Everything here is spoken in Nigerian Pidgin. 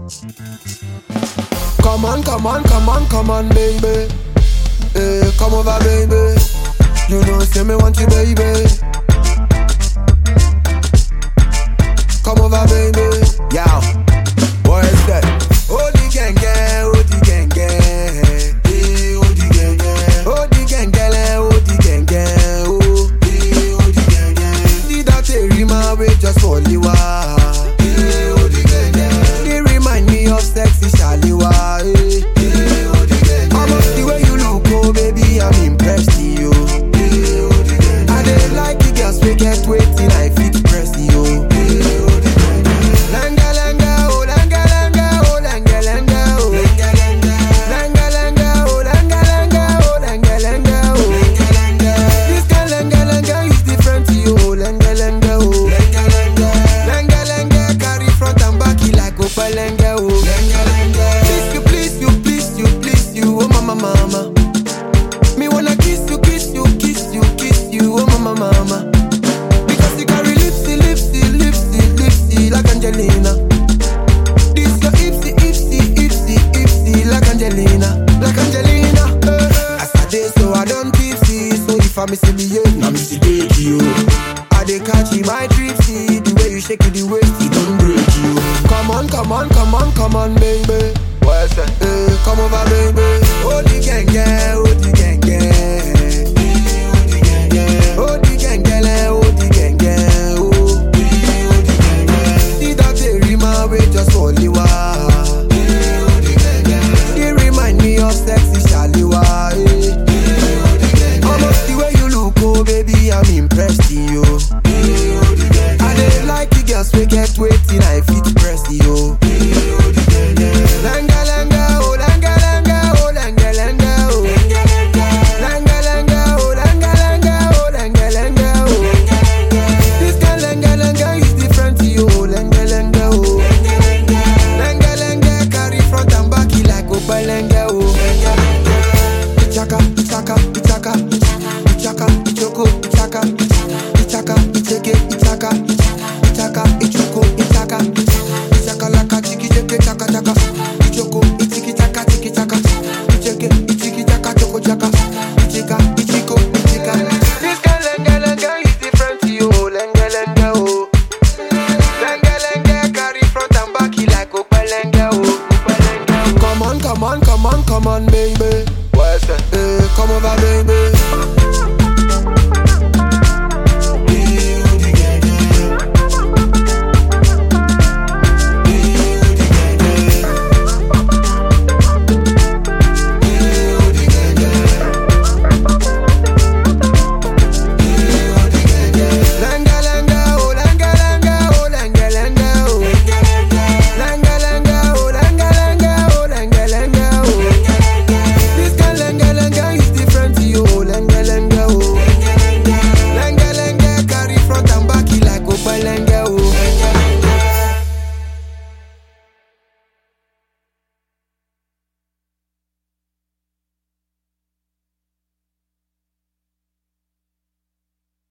Come on, come on, come on, come on, baby. Come over, baby. You know, say me want you, baby. Come over, baby. Yow, what is that? Oh, the gang, gang, oh, the gang, gang. Oh, the gang, gang. Oh, the gang, gang, oh, the gang, gang. Oh, the gang, gang. Did that rima way just for Liwa? Oh, the gang, gang. They remind me of sexy Shaliwa. Oh, the gang, gang. Almost the way you look, oh, baby, I'm impressed, you. I dey like the girls we get waiting, I fit press you. Langa langa, oh langa langa, oh langa langa, oh langa langa, oh langa langa, oh langa langa, oh langa. This kind langa langa is different to you, oh langa langa, oh langa langa, carry front and back like Opa langa, oh langa langa. Please you, please you, please you, please you, oh mama mama. Me wanna kiss you, kiss you, kiss you, kiss you, oh mama mama. Because you carry lipsy, lipsy, lipsy, lipsy like Angelina. This your ipsy, ipsy, ipsy, ipsy like Angelina, like Angelina. As I day so I don't tipsy, so if I miss a behave, now miss take you. I dey catch you my tripsy, the way you shake it, the waist, it don't break you. Come on, come on, come on, come on, baby. What's that? Come over, baby. Oh the gang, gang, oh the gang, gang. Oh the gang, gang, oh the gang, gang, oh the gang, gang. See that they rima way just for Liwa. Oh the gang, gang. They remind me of sexy Shaliwa. Almost the way you look, oh baby, I'm impressed, you. I dey like the girls we get waiting, I fit press you.